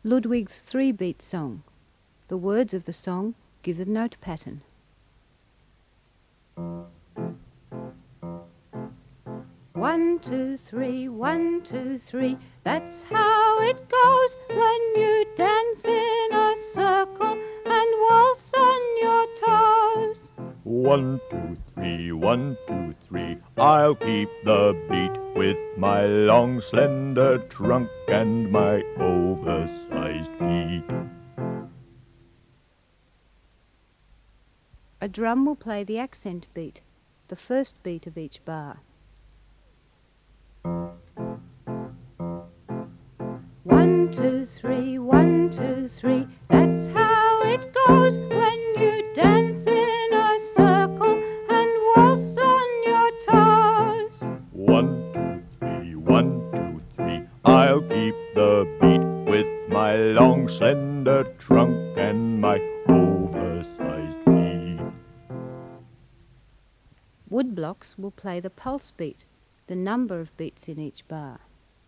Ludwig's three-beat song. The words of the song give the note pattern. One, two, three, 1, 2, 3. That's how it goes when you dance in a circle and waltz on your toes. 1, 2, 3, 1, 2, 3. I'll keep the beat with my long, slender trunk and my oversized feet. A drum will play the accent beat, the first beat of each bar. 1, 2, 3, 1, 2, 3. That's how it goes when you dance in a circle and waltz on your toes. 1, 2, 3, 1, 2, 3. I'll keep the beat with my long, slender trunk and my oversized feet. Woodblocks will play the pulse beat, the number of beats in each bar.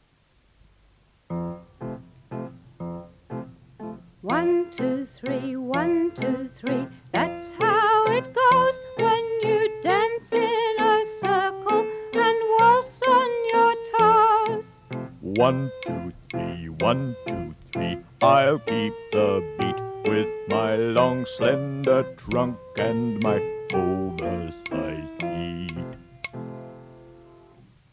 1, 2, 3, 1, 2, 3. That's how it goes when you dance in a circle and waltz on your toes. 1, 2, 3, 1, 2, 3. I'll keep the beat with my long, slender trunk and my oversized